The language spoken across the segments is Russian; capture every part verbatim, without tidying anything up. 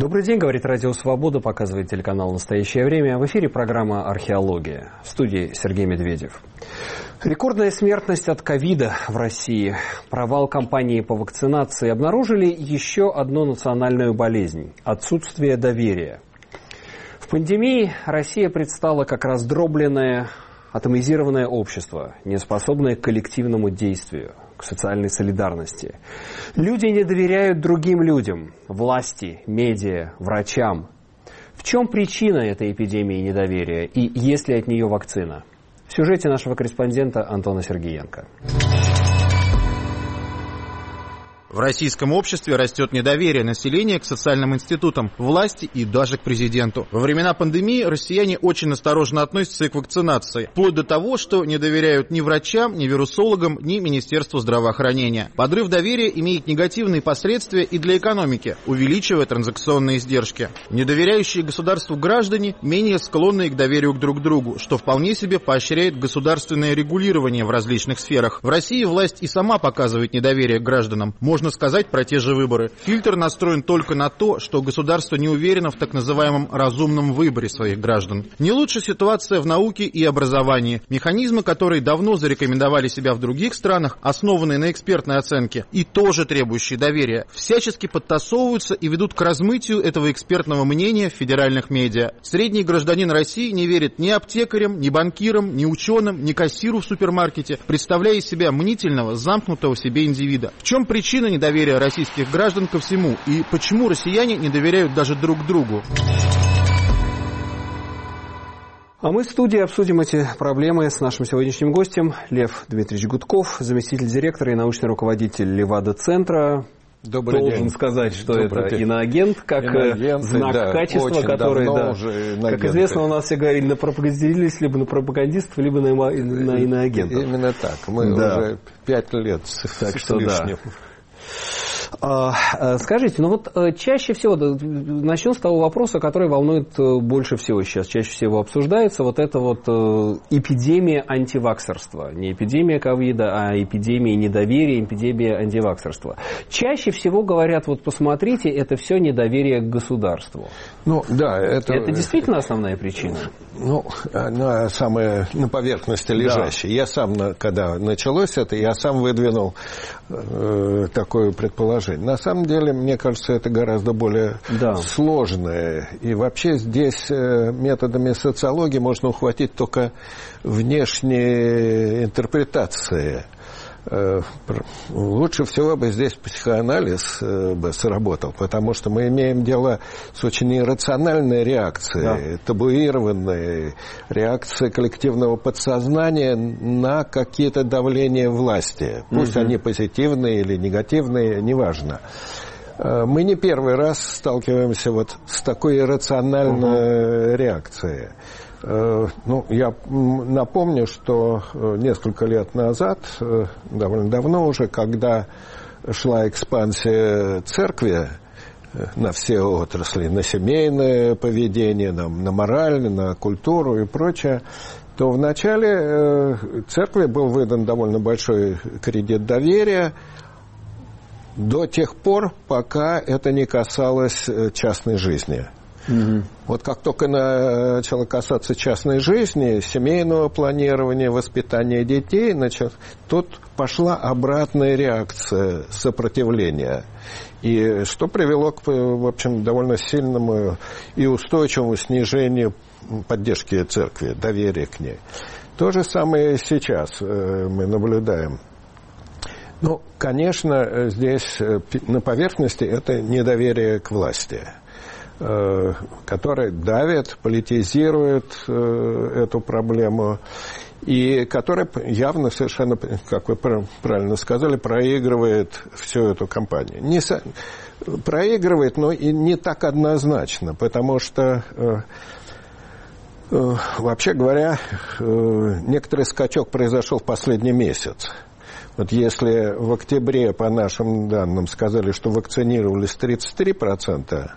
Добрый день, говорит Радио Свобода, показывает телеканал «Настоящее время». В эфире программа «Археология». В студии Сергей Медведев. Рекордная смертность от ковида в России, провал кампании по вакцинации обнаружили еще одну национальную болезнь – отсутствие доверия. В пандемии Россия предстала как раздробленное, атомизированное общество, неспособное к коллективному действию, к социальной солидарности. Люди не доверяют другим людям, власти, медиа, врачам. В чем причина этой эпидемии недоверия и есть ли от нее вакцина? В сюжете нашего корреспондента Антона Сергеенко. В российском обществе растет недоверие населения к социальным институтам, власти и даже к президенту. Во времена пандемии россияне очень осторожно относятся к вакцинации, вплоть до того, что не доверяют ни врачам, ни вирусологам, ни Министерству здравоохранения. Подрыв доверия имеет негативные последствия и для экономики, увеличивая транзакционные издержки. Недоверяющие государству граждане менее склонны к доверию друг к другу, что вполне себе поощряет государственное регулирование в различных сферах. В России власть и сама показывает недоверие к гражданам. Можно сказать про те же выборы. Фильтр настроен только на то, что государство не уверено в так называемом разумном выборе своих граждан. Не лучше ситуация в науке и образовании. Механизмы, которые давно зарекомендовали себя в других странах, основанные на экспертной оценке и тоже требующие доверия, всячески подтасовываются и ведут к размытию этого экспертного мнения в федеральных медиа. Средний гражданин России не верит ни аптекарям, ни банкирам, ни ученым, ни кассиру в супермаркете, представляя из себя мнительного, замкнутого в себе индивида. В чем причина недоверия российских граждан ко всему и почему россияне не доверяют даже друг другу? А мы в студии обсудим эти проблемы с нашим сегодняшним гостем Лев Дмитриевич Гудков, заместитель директора и научный руководитель Левада-центра. Добрый Должен день. сказать, что Добрый это день. иноагент, как Иноагенты, знак да, качества, который, да, уже как известно, у нас все говорили, на пропагандились либо на пропагандистов, либо на, на иноагентов. Именно так. Мы да. уже пять лет так с, что с лишним. Да. Скажите, ну вот чаще всего, начнем с того вопроса, который волнует больше всего сейчас, чаще всего обсуждается, вот это вот эпидемия антиваксерства. Не эпидемия ковида, а эпидемия недоверия, эпидемия антиваксерства. Чаще всего говорят, вот посмотрите, это все недоверие к государству. Ну, да, это... Это действительно основная причина? Ну, она самая на поверхности лежащая. Да. Я сам, когда началось это, я сам выдвинул э, такое предположение. На самом деле, мне кажется, это гораздо более да. сложное. И вообще здесь методами социологии можно ухватить только внешние интерпретации. Лучше всего бы здесь психоанализ бы сработал, потому что мы имеем дело с очень иррациональной реакцией, да. табуированной реакцией коллективного подсознания на какие-то давления власти. Пусть угу. они позитивные или негативные, неважно. Мы не первый раз сталкиваемся вот с такой иррациональной угу. реакцией. Ну, я напомню, что несколько лет назад, довольно давно уже, когда шла экспансия церкви на все отрасли, на семейное поведение, на, на мораль, на культуру и прочее, то вначале церкви был выдан довольно большой кредит доверия до тех пор, пока это не касалось частной жизни. Mm-hmm. Вот как только начало касаться частной жизни, семейного планирования, воспитания детей, значит, тут пошла обратная реакция сопротивления. И что привело к, в общем, довольно сильному и устойчивому снижению поддержки церкви, доверия к ней. То же самое сейчас мы наблюдаем. Ну, конечно, здесь на поверхности это недоверие к власти, который давит, политизирует эту проблему и который явно совершенно, как вы правильно сказали, проигрывает всю эту кампанию. Не со... Проигрывает, но и не так однозначно, потому что, вообще говоря, некоторый скачок произошел в последний месяц. Вот если в октябре, по нашим данным, сказали, что вакцинировались тридцать три процента,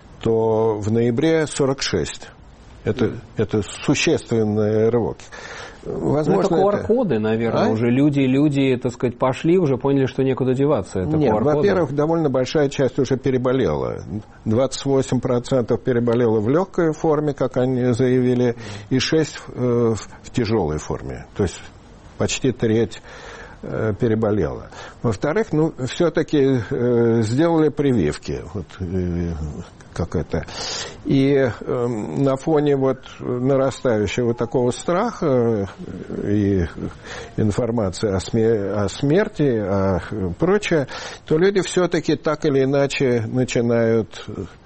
то в ноябре сорок шесть процентов. Это, это существенный рывок. Возможно, это ку ар коды, это... наверное, а? уже люди, люди, так сказать, пошли, уже поняли, что некуда деваться. Это Нет, во-первых, довольно большая часть уже переболела. двадцать восемь процентов переболела в легкой форме, как они заявили, и шесть процентов в тяжелой форме. То есть почти треть переболела. Во-вторых, ну, все-таки э, сделали прививки. Вот, э, как это. И э, на фоне вот нарастающего такого страха и информации о, смер- о смерти, о прочее, то люди все-таки так или иначе начинают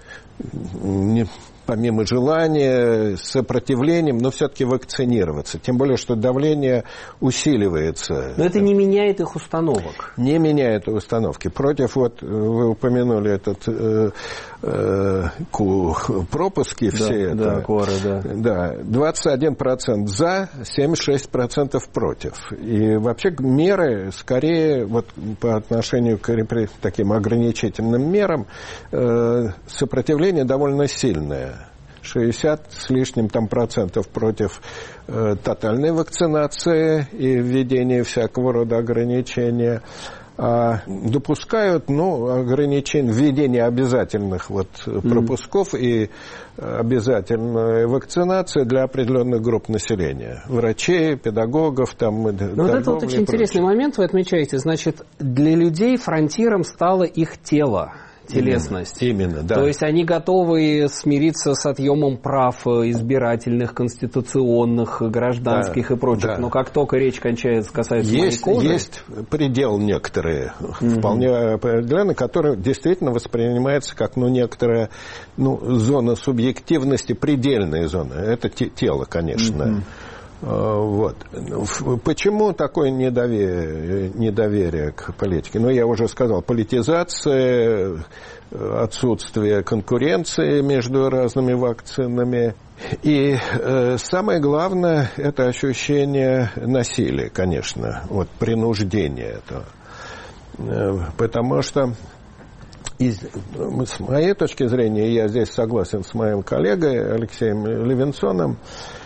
не помимо желания, с сопротивлением, но все-таки вакцинироваться. Тем более, что давление усиливается. Но это не меняет их установок. Не меняет установки. Против, вот вы упомянули этот э, э, ку, пропуски да, все это. Да, коры, да. Да, двадцать один процент за, семьдесят шесть процентов против. И вообще меры, скорее, вот по отношению к таким ограничительным мерам, э, сопротивление довольно сильное. шестьдесят с лишним там процентов против э, тотальной вакцинации и введения всякого рода ограничения. А допускают, ну, ограничения, введение обязательных вот пропусков mm-hmm. и обязательная вакцинация для определенных групп населения. Врачей, педагогов, там, ну, вот это вот очень интересный момент вы отмечаете. Значит, для людей фронтиром стало их тело. Телесность. Именно, именно, да. То есть они готовы смириться с отъемом прав избирательных, конституционных, гражданских да, и прочих. Да. Но как только речь кончается, касается есть, моей кожи... Есть предел некоторые, mm-hmm. вполне определенный, который действительно воспринимается как ну, некоторая ну, зона субъективности, предельная зона. Это те, тело, конечно. Mm-hmm. Вот. Почему такое недоверие, недоверие к политике? Ну, я уже сказал, политизация, отсутствие конкуренции между разными вакцинами. И э, самое главное, это ощущение насилия, конечно, вот, принуждения этого. Э, потому что из, с моей точки зрения, я здесь согласен с моим коллегой Алексеем Левинсоном,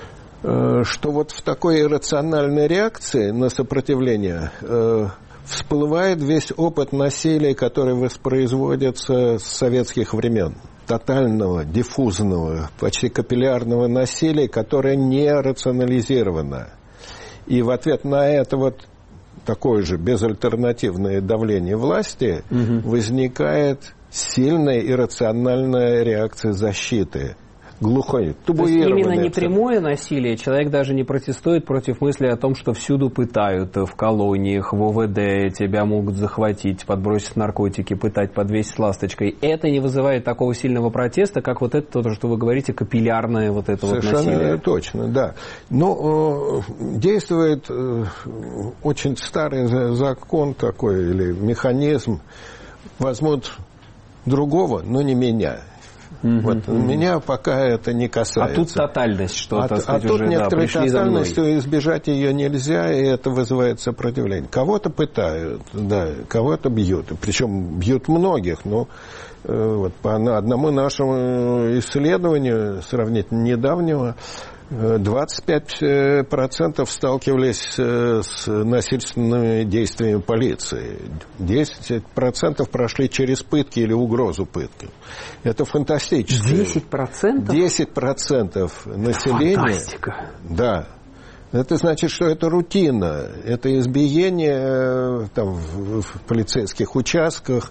что вот в такой иррациональной реакции на сопротивление э, всплывает весь опыт насилия, который воспроизводится с советских времен. Тотального, диффузного, почти капиллярного насилия, которое не рационализировано. И в ответ на это вот такое же безальтернативное давление власти угу. возникает сильная иррациональная реакция защиты. Глухой, табуированный. Именно не прямое насилие. Человек даже не протестует против мысли о том, что всюду пытают, в колониях, в о вэ дэ, тебя могут захватить, подбросить наркотики, пытать, подвесить ласточкой. Это не вызывает такого сильного протеста, как вот это, то, что вы говорите, капиллярное вот это вот насилие. Совершенно точно, да. Но э, действует э, очень старый закон такой, или механизм. Возьмут другого, но не меня. Mm-hmm. Вот, mm-hmm. Меня пока это не касается. А тут тотальность, что, а, так сказать, а тут уже, некоторой да, пришли тотальностью избежать ее нельзя, и это вызывает сопротивление. Кого-то пытают, да, кого-то бьют. Причем бьют многих, но э, вот, по одному нашему исследованию, сравнительно недавнего, двадцать пять процентов сталкивались с насильственными действиями полиции. десять процентов прошли через пытки или угрозу пытки. Это фантастически. десять процентов? десять процентов населения. Фантастика. Да. Это значит, что это рутина. Это избиение там, в, в полицейских участках,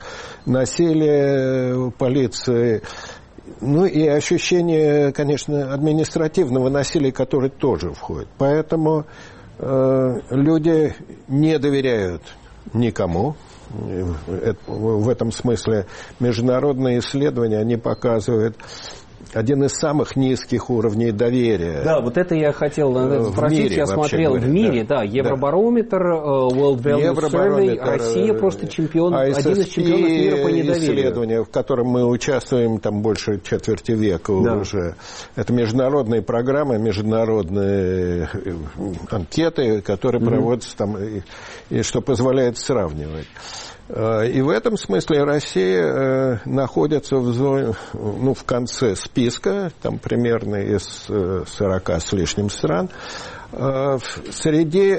насилие полиции. Ну и ощущение, конечно, административного насилия, которое тоже входит. Поэтому э, люди не доверяют никому. В этом смысле международные исследования, они показывают один из самых низких уровней доверия. Да, вот это я хотел спросить. Мире, я смотрел говоря, в мире, да, да Евробарометр, World Value Survey, Россия просто чемпион, ай эс эс пи, один из чемпионов мира по недоверию. Исследования, в котором мы участвуем там больше четверти века да. уже. Это международные программы, международные анкеты, которые mm-hmm. проводятся там, и, и что позволяет сравнивать. И в этом смысле Россия находится в зоне, ну, в конце списка, там примерно из сорока с лишним стран, среди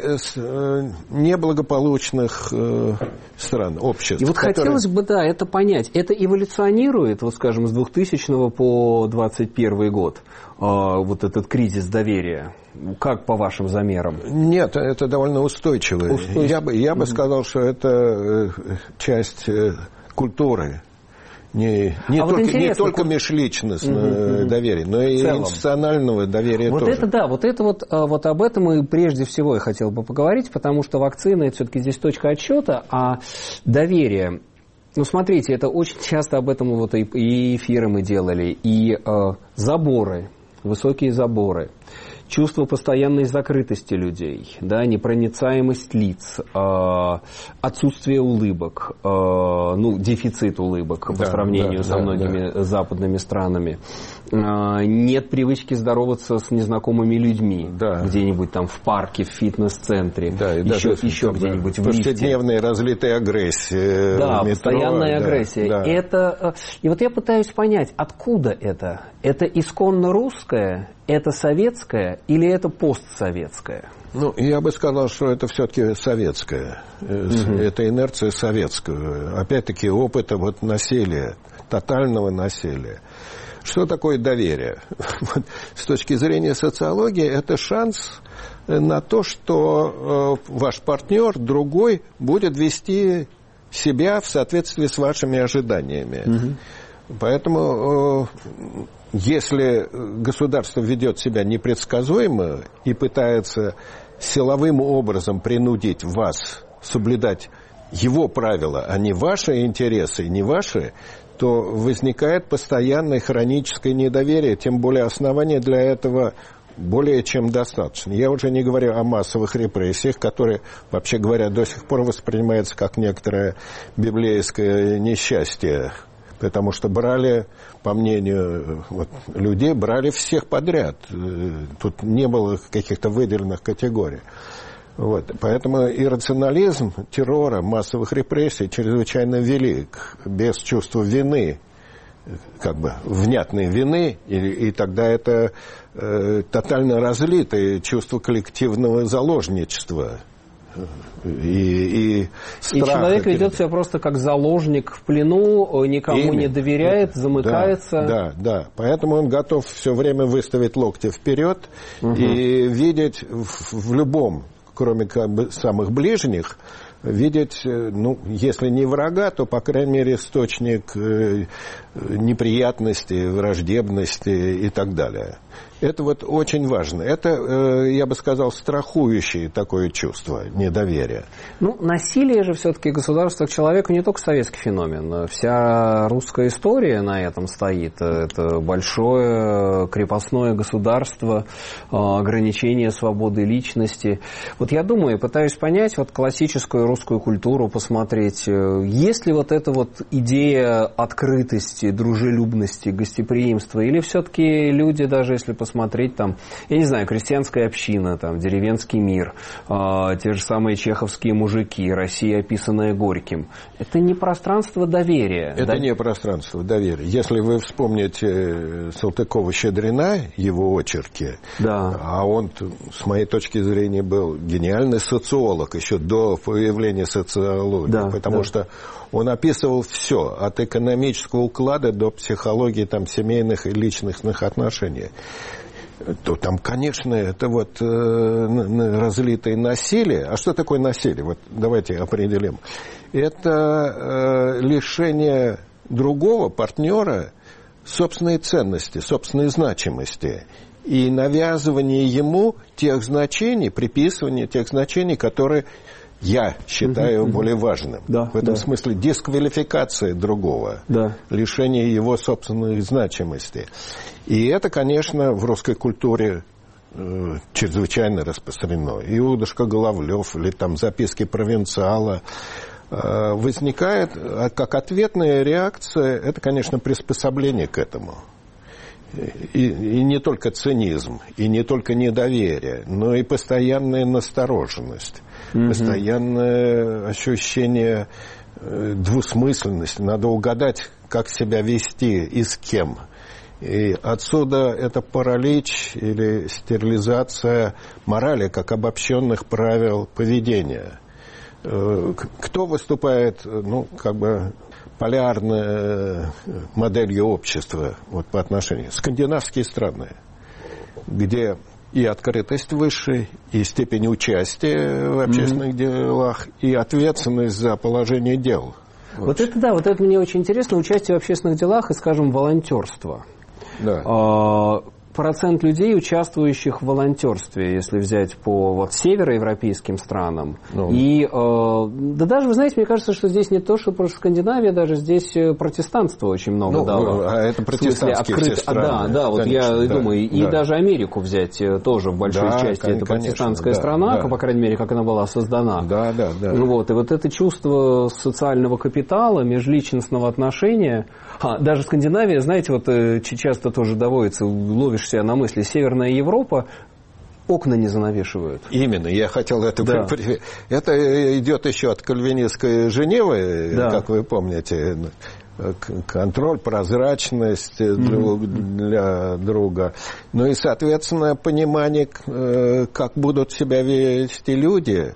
неблагополучных стран, обществ. И вот которые... хотелось бы, да, это понять. Это эволюционирует, вот скажем, с двухтысячного по двадцать первый год, вот этот кризис доверия? Как по вашим замерам? Нет, это довольно устойчиво. Устойчив... Я бы, я бы mm-hmm. сказал, что это часть культуры. Не, не, а только, вот не только межличностное mm-hmm. доверие, но и институционального доверия вот тоже. Это да, вот это вот, вот об этом и прежде всего я хотел бы поговорить, потому что вакцина – это все-таки здесь точка отсчета, а доверие… Ну, смотрите, это очень часто об этом вот и, и эфиры мы делали, и э, заборы, высокие заборы. Чувство постоянной закрытости людей, да, непроницаемость лиц, э, отсутствие улыбок, э, ну, дефицит улыбок да, по сравнению да, со да, многими да. западными странами. Э, нет привычки здороваться с незнакомыми людьми да. где-нибудь там в парке, в фитнес-центре, да, еще, даже, еще да, где-нибудь в лифте. Повседневная разлитая агрессия. Да, метро, постоянная да, агрессия. Да. Это, и вот я пытаюсь понять, откуда это? Это исконно русское? Это советское или это постсоветское? Ну, я бы сказал, что это все-таки советское. Угу. Это инерция советского. Опять-таки, опыта вот насилия, тотального насилия. Что такое доверие? С точки зрения социологии, это шанс на то, что ваш партнер, другой, будет вести себя в соответствии с вашими ожиданиями. Угу. Поэтому... Если государство ведет себя непредсказуемо и пытается силовым образом принудить вас соблюдать его правила, а не ваши интересы, не ваши, то возникает постоянное хроническое недоверие, тем более основания для этого более чем достаточно. Я уже не говорю о массовых репрессиях, которые, вообще говоря, до сих пор воспринимаются как некоторое библейское несчастье. Потому что брали, по мнению вот, людей, брали всех подряд. Тут не было каких-то выделенных категорий. Вот. Поэтому иррационализм террора, массовых репрессий чрезвычайно велик. Без чувства вины, как бы внятной вины, и, и тогда это э, тотально разлитое чувство коллективного заложничества. И, и, и человек перед... ведет себя просто как заложник в плену, никому Именно. не доверяет, замыкается. Да, да, да. Поэтому он готов все время выставить локти вперед угу. и видеть в, в любом, кроме как бы самых ближних, видеть, ну, если не врага, то, по крайней мере, источник неприятности, враждебности и так далее. Это вот очень важно. Это, я бы сказал, страхующее такое чувство недоверия. Ну, насилие же все-таки государство к человеку не только советский феномен. Вся русская история на этом стоит. Это большое крепостное государство, ограничение свободы личности. Вот я думаю, пытаюсь понять, вот классическую русскую культуру посмотреть. Есть ли вот эта вот идея открытости, дружелюбности, гостеприимства? Или все-таки люди, даже если посмотреть там, я не знаю, крестьянская община, там, деревенский мир, э, те же самые чеховские мужики, Россия, описанная Горьким. Это не пространство доверия. Это да? не пространство доверия. Если вы вспомните Салтыкова-Щедрина, его очерки, да. а он, с моей точки зрения, был гениальный социолог еще до появления социологии, да, потому да. что он описывал все, от экономического уклада до психологии там, семейных и личностных отношений. То там, конечно, это вот э, разлитое насилие. А что такое насилие? Вот давайте определим. Это э, лишение другого партнера собственной ценности, собственной значимости и навязывание ему тех значений, приписывание тех значений, которые я считаю угу, более важным. Да, в этом да. смысле дисквалификация другого, да. лишение его собственной значимости. И это, конечно, в русской культуре э, чрезвычайно распространено. Иудушка Головлев или там записки провинциала э, возникает как ответная реакция, это, конечно, приспособление к этому. И, и не только цинизм, и не только недоверие, но и постоянная настороженность, mm-hmm. постоянное ощущение э, двусмысленности. Надо угадать, как себя вести и с кем. И отсюда это паралич или стерилизация морали, как обобщенных правил поведения. Кто выступает, ну, как бы полярной моделью общества вот, по отношению? Скандинавские страны, где и открытость выше, и степень участия в общественных mm-hmm. делах, и ответственность за положение дел. Вот. вот это да, вот это мне очень интересно, участие в общественных делах и, скажем, волонтерство. Да. А, процент людей, участвующих в волонтерстве, если взять по вот, североевропейским странам. Ну. И, э, да даже, вы знаете, мне кажется, что здесь не то, что про Скандинавия, даже здесь протестанство очень много ну, дало. А это протестантские открыт... все страны. А, да, да, вот конечно, я да, думаю, и да. даже Америку взять тоже в большой да, части, конечно, это протестантская да, страна, да. по крайней мере, как она была создана. Да, да, да. Вот, и вот это чувство социального капитала, межличностного отношения, а, даже Скандинавия, знаете, вот часто тоже доводится, ловишь себя на мысли, Северная Европа, окна не занавешивают. Именно, я хотел это... Да. При... Это идет еще от кальвинистской Женевы, да. как вы помните, контроль, прозрачность mm-hmm. друг для друга. Ну и, соответственно, понимание, как будут себя вести люди,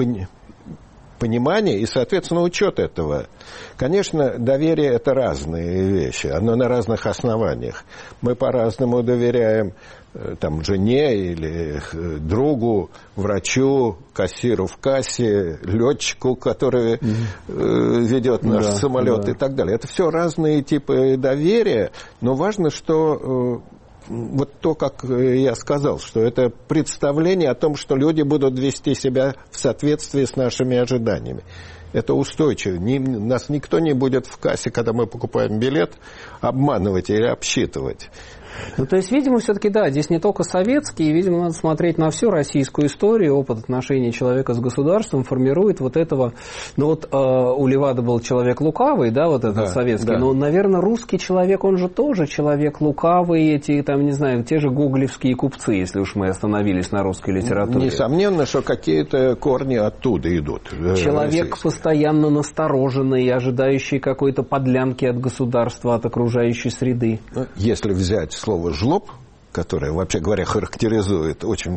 понимание и, соответственно, учет этого. Конечно, доверие – это разные вещи, оно на разных основаниях. Мы по-разному доверяем там, жене или другу, врачу, кассиру в кассе, летчику, который mm-hmm. ведет наш да, самолет да. и так далее. Это все разные типы доверия, но важно, что... Вот то, как я сказал, что это представление о том, что люди будут вести себя в соответствии с нашими ожиданиями. Это устойчиво. Ни, нас никто не будет в кассе, когда мы покупаем билет, обманывать или обсчитывать. Ну, то есть, видимо, все-таки, да, здесь не только советские, видимо, надо смотреть на всю российскую историю, опыт отношений человека с государством формирует вот этого, ну, вот э, у Левада был человек лукавый, да, вот этот да, советский, да. но, наверное, русский человек, он же тоже человек лукавый, эти, там, не знаю, те же гоголевские купцы, если уж мы остановились на русской литературе. Несомненно, что какие-то корни оттуда идут. Человек постоянно настороженный, ожидающий какой-то подлянки от государства, от окружающей среды. Если взять слово «жлоб», которое, вообще говоря, характеризует очень,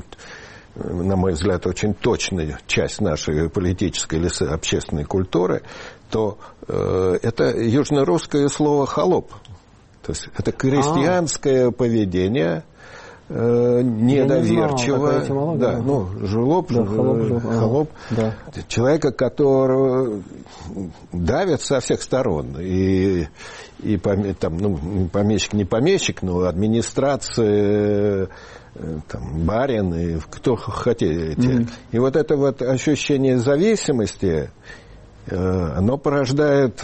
на мой взгляд, очень точную часть нашей политической или общественной культуры, то э, это южнорусское слово «холоп». То есть это крестьянское а. поведение, э, недоверчиво. Не знал, да, ну, жлоб, да, холоп, э, холоп. Да. Человека, которого давят со всех сторон. И И там, ну, помещик, не помещик, но администрация, там, барин, и кто хотите. Mm-hmm. И вот это вот ощущение зависимости, оно порождает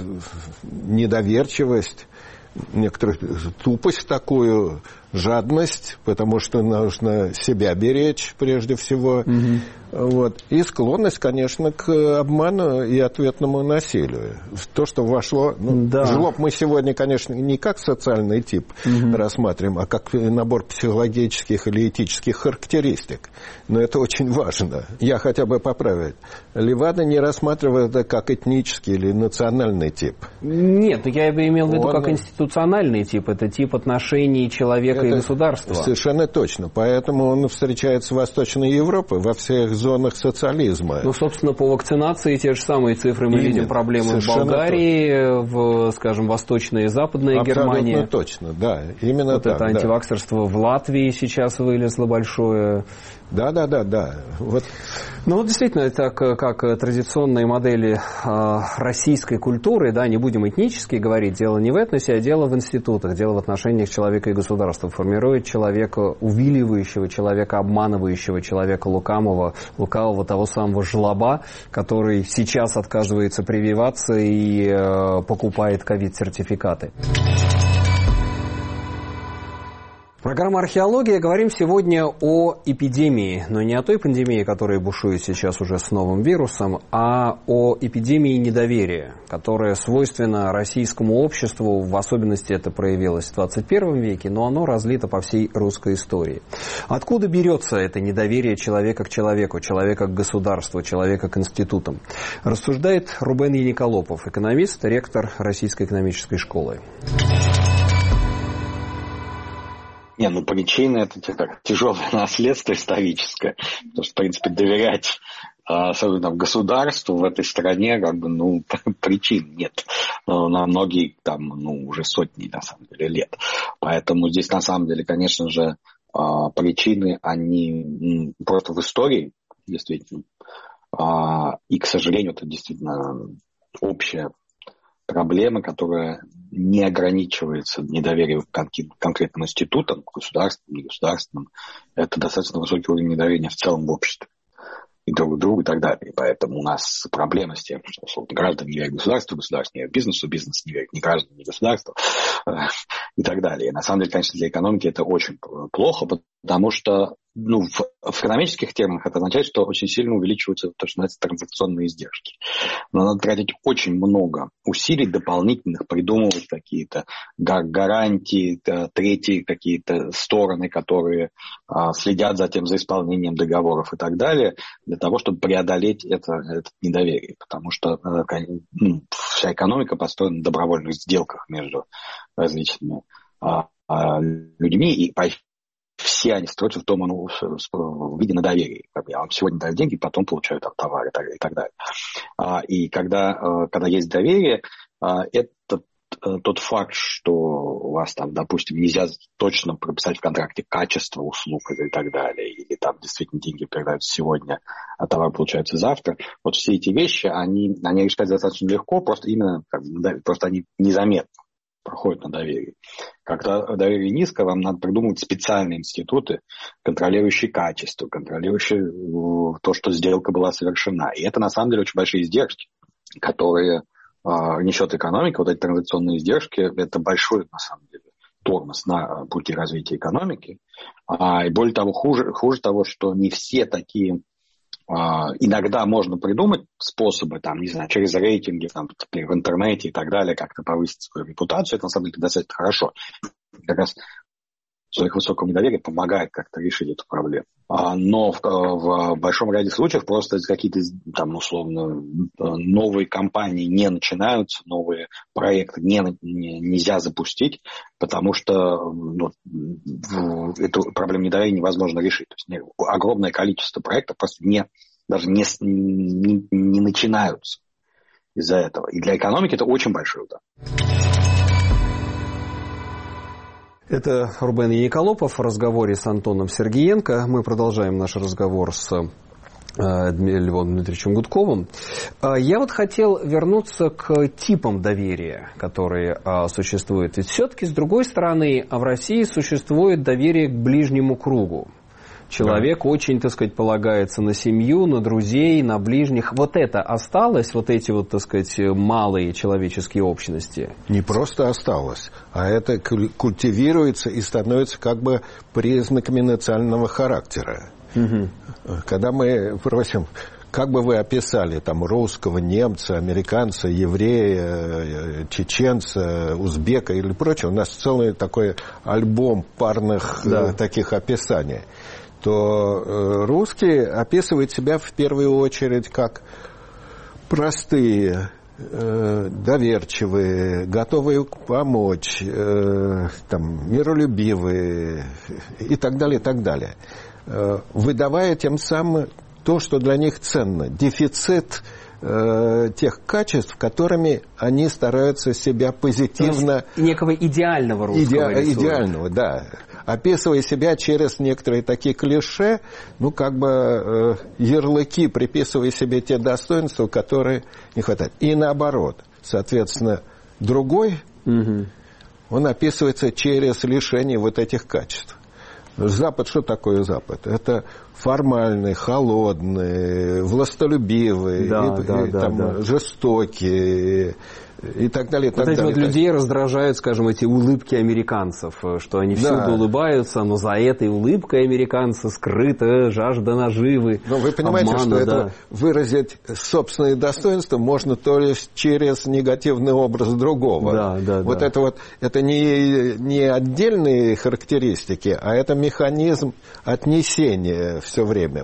недоверчивость, некоторую тупость такую, жадность, потому что нужно себя беречь прежде всего. Mm-hmm. Вот. И склонность, конечно, к обману и ответному насилию. То, что вошло... Ну, да. Жлоб мы сегодня, конечно, не как социальный тип угу. рассматриваем, а как набор психологических или этических характеристик. Но это очень важно. Я хотя бы поправить. Левада не рассматривает это как этнический или национальный тип. Нет, я бы имел в виду Он... как институциональный тип. Это тип отношений человека это и государства. Совершенно точно. Поэтому он встречается в Восточной Европе, во всех зонах социализма. Ну, собственно, по вакцинации те же самые цифры мы Именно. видим. Проблемы Совершенно в Болгарии, в, скажем, Восточная и Западная Германия. Абсолютно точно, да. Именно вот так. Это антиваксерство да. в Латвии сейчас вылезло большое. Да, да, да, да. Вот. Ну, вот действительно, это как, как традиционные модели э, российской культуры, да, не будем этнически говорить, дело не в этносе, а дело в институтах, дело в отношениях человека и государства. Формирует человека увиливающего, человека обманывающего, человека лукавого, лукавого того самого жлоба, который сейчас отказывается прививаться и э, покупает ковид-сертификаты. Программа «Археология». Говорим сегодня о эпидемии, но не о той пандемии, которая бушует сейчас уже с новым вирусом, а о эпидемии недоверия, которая свойственна российскому обществу, в особенности это проявилось в двадцать первом веке, но оно разлито по всей русской истории. Откуда берется это недоверие человека к человеку, человека к государству, человека к институтам? Рассуждает Рубен Яниколопов, экономист, ректор Российской экономической школы. Не, ну причины это так, тяжелое наследство историческое, потому что, в принципе, доверять особенно там, государству в этой стране, как бы, ну, причин нет. На многие, там, ну, уже сотни, на самом деле, лет. Поэтому здесь, на самом деле, конечно же, причины, они просто в истории, действительно. И, к сожалению, это действительно общая проблема, которая не ограничивается недоверием к конкретным институтам, государственным, негосударственным. Это достаточно высокий уровень недоверия в целом в обществе. И друг к другу и так далее. Поэтому у нас проблема с тем, что условно, граждане не верят государству, государство не верит бизнесу, бизнес не верит ни гражданам, ни государству и так далее. И на самом деле, конечно, для экономики это очень плохо, потому что ну, в, в экономических терминах это означает, что очень сильно увеличиваются то, что называется транзакционные издержки. Но надо тратить очень много усилий дополнительных, придумывать какие-то гарантии, третьи какие-то стороны, которые а, следят за тем, за исполнением договоров и так далее, для того, чтобы преодолеть это, это недоверие. Потому что ну, вся экономика построена на добровольных сделках между различными а, а, людьми, и по все они строятся в том, ну, в виде на доверии. Я вам сегодня даю деньги, потом получаю там товар и так, и так далее. И когда, когда есть доверие, это тот факт, что у вас там, допустим, нельзя точно прописать в контракте качество услуг и так далее, или там действительно деньги передаются сегодня, а товар получается завтра. Вот все эти вещи, они, они решать достаточно легко, просто именно как, просто они незаметны. Проходит на доверие. Когда доверие низко, вам надо придумывать специальные институты, контролирующие качество, контролирующие то, что сделка была совершена. И это, на самом деле, очень большие издержки, которые э, несет экономика. Вот эти транзакционные издержки – это большой, на самом деле, тормоз на пути развития экономики. А, и более того, хуже, хуже того, что не все такие... Иногда можно придумать способы, там, не знаю, через рейтинги, там, в интернете и так далее, как-то повысить свою репутацию. Это, на самом деле, достаточно хорошо. Как раз человек высокого недоверия помогает как-то решить эту проблему. Но в, в большом ряде случаев просто какие-то, там, условно, новые компании не начинаются, новые проекты не, не, нельзя запустить, потому что ну, эту проблему недоверия невозможно решить. То есть огромное количество проектов просто не, даже не, не, не начинаются из-за этого. И для экономики это очень большой удар. Это Рубен Яниколопов в разговоре с Антоном Сергеенко. Мы продолжаем наш разговор с э, Львом Дмитриевичем Гудковым. Э, я вот хотел вернуться к типам доверия, которые э, существуют. Ведь все-таки, с другой стороны, в России существует доверие к ближнему кругу. Человек да. очень, так сказать, полагается на семью, на друзей, на ближних. Вот это осталось, вот эти вот, так сказать, малые человеческие общности? Не просто осталось, а это культивируется и становится как бы признаками национального характера. Угу. Когда мы просим, как бы вы описали там русского, немца, американца, еврея, чеченца, узбека или прочее, у нас целый такой альбом парных да. таких описаний, то э, русские описывают себя в первую очередь как простые, э, доверчивые, готовые помочь, э, там, миролюбивые и так далее, и так далее. Э, выдавая тем самым то, что для них ценно, дефицит э, тех качеств, которыми они стараются себя позитивно... Некого идеального русского иде... Идеального, да. Описывая себя через некоторые такие клише, ну, как бы э, ярлыки, приписывая себе те достоинства, которые не хватает. И наоборот, соответственно, другой, угу. он описывается через лишение вот этих качеств. Запад, что такое Запад? Это формальный, холодный, властолюбивый, да, и, да, и, да, там, да. жестокий и так далее. И вот так эти далее. вот людей раздражают, скажем, эти улыбки американцев, что они всюду да. улыбаются, но за этой улыбкой американца скрыта жажда наживы. Но вы понимаете, обмана, что да. это выразить собственные достоинства можно только через негативный образ другого. Да, да, вот да. это вот это не, не отдельные характеристики, а это механизм отнесения все время. Вот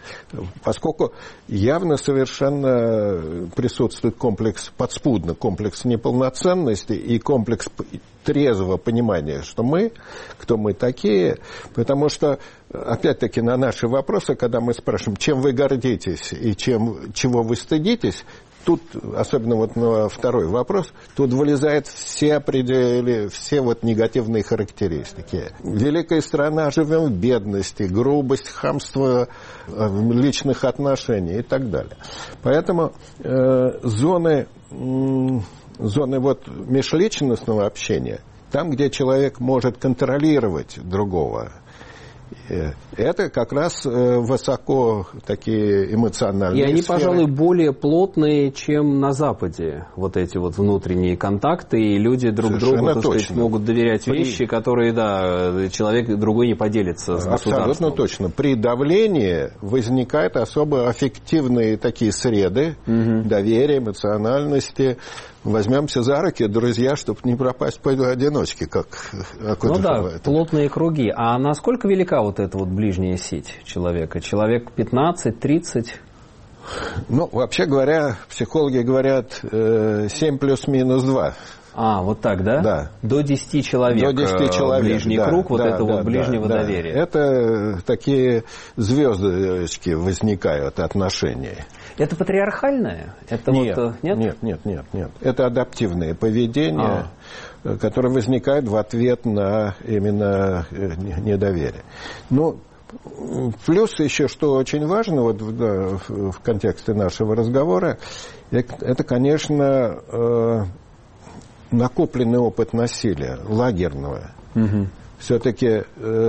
Поскольку явно совершенно присутствует комплекс, подспудно комплекс неполноценности и комплекс трезвого понимания, что мы, кто мы такие, потому что, опять-таки, на наши вопросы, когда мы спрашиваем, чем вы гордитесь и чем, чего вы стыдитесь, тут, особенно вот на второй вопрос, тут вылезают все пределы, все вот негативные характеристики. Великая страна, живем в бедности, грубость, хамство личных отношений и так далее. Поэтому э, зоны, э, зоны вот межличностного общения, там, где человек может контролировать другого, это как раз высоко такие эмоциональные И они, сферы. Пожалуй, более плотные, чем на Западе, вот эти вот внутренние контакты, и люди друг Совершенно другу, так сказать, могут доверять При... вещи, которые, да, человек другой не поделится с государством. Абсолютно точно. При давлении возникают особо аффективные такие среды, угу. доверия, эмоциональности. Возьмемся за руки, друзья, чтобы не пропасть по одиночке, как Ну да, плотные круги. А насколько велика вот эта вот ближняя сеть человека? Человек пятнадцать-тридцать? Ну, вообще говоря, психологи говорят семь плюс-минус два. А, вот так, да? Да. До десяти человек. До десяти человек. Ближний да, круг, вот да, этого да, вот ближнего да, доверия. Да. Это такие звездочки возникают отношений. Это патриархальное? Это нет, вот, нет? нет, нет, нет, нет. Это адаптивное поведение, а. которое возникает в ответ на именно недоверие. Ну, плюс еще, что очень важно вот, да, в контексте нашего разговора, это, конечно, накопленный опыт насилия, лагерного. Угу. Все-таки...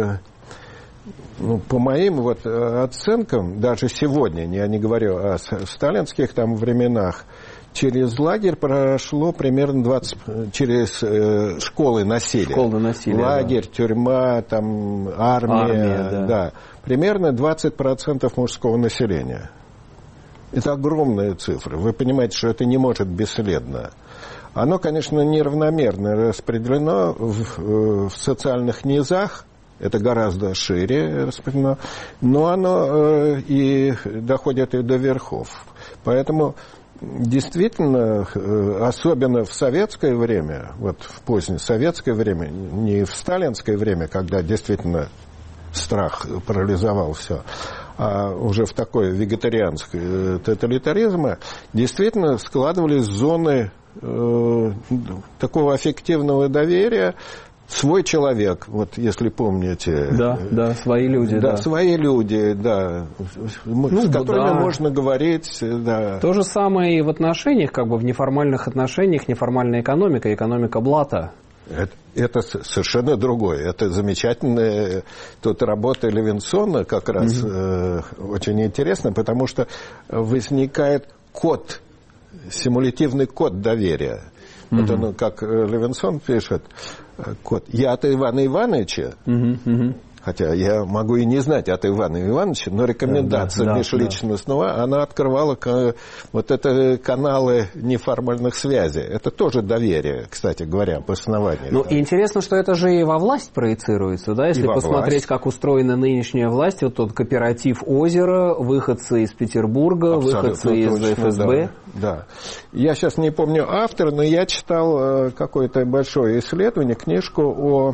Ну, по моим вот оценкам, даже сегодня, я не говорю о сталинских там временах, через лагерь прошло примерно двадцать, через э, школы насилия. Школы насилия, лагерь, да. тюрьма, там, армия, армия да. да. Примерно двадцать процентов мужского населения. Это огромные цифры. Вы понимаете, что это не может бесследно. Оно, конечно, неравномерно распределено в, в социальных низах. Это гораздо шире распределено, но оно э, и доходит и до верхов. Поэтому действительно, э, особенно в советское время, вот в позднее советское время, не в сталинское время, когда действительно страх парализовал все, а уже в такое вегетарианское тоталитаризм, действительно складывались зоны э, такого аффективного доверия. Свой человек, вот если помните. Да, да, свои люди. Да, да. свои люди, да, ну, с которыми да. можно говорить. Да. То же самое и в отношениях, как бы в неформальных отношениях, неформальная экономика, экономика блата. Это, это совершенно другое. Это замечательная тут работа Левинсона как раз mm-hmm. э, очень интересно, потому что возникает код, симулятивный код доверия. Mm-hmm. Вот он, как Левинсон пишет, код «Я от Ивана Ивановича», mm-hmm. Mm-hmm. хотя я могу и не знать от Ивана Ивановича, но рекомендация да, да, межличностного, да. она открывала вот это каналы неформальных связей. Это тоже доверие, кстати говоря, по основанию. Ну, и интересно, что это же и во власть проецируется, да? Если посмотреть, власть. Как устроена нынешняя власть, вот тот кооператив «Озеро», выходцы из Петербурга, абсолютно выходцы из точно, эф эс бэ. Да, да. Я сейчас не помню автора, но я читал какое-то большое исследование, книжку о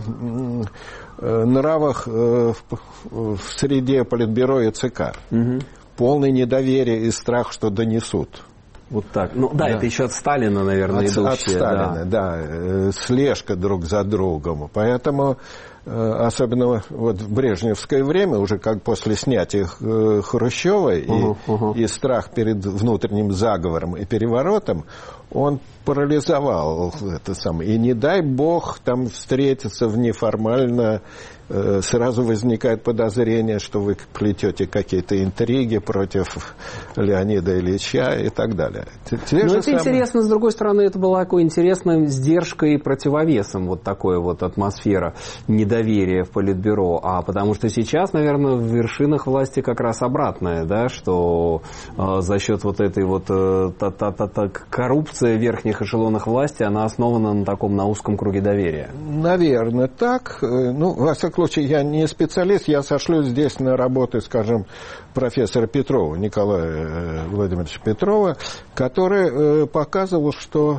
нравах в среде Политбюро и ЦК. Угу. Полное недоверие и страх, что донесут. Вот так. Ну да, да. это еще от Сталина, наверное, от, идущее. От Сталина, да. да. Слежка друг за другом. Поэтому, особенно вот в брежневское время, уже как после снятия Хрущева, угу, и, угу. и страх перед внутренним заговором и переворотом, он парализовал это самое. И не дай бог там встретиться в неформально, э, сразу возникает подозрение, что вы плетете какие-то интриги против Леонида Ильича и так далее. Те Но это самые... интересно, с другой стороны, это была такой интересной сдержкой и противовесом, вот такой вот атмосфера недоверия недоверие в Политбюро, а потому что сейчас, наверное, в вершинах власти как раз обратное, да, что э, за счет вот этой вот э, та-та-та-та, коррупции в верхних эшелонах власти, она основана на таком, на узком круге доверия. Наверное, так. Ну, во всяком случае, я не специалист, я сошлюсь здесь на работы, скажем, профессора Петрова, Николая Владимировича Петрова, который показывал, что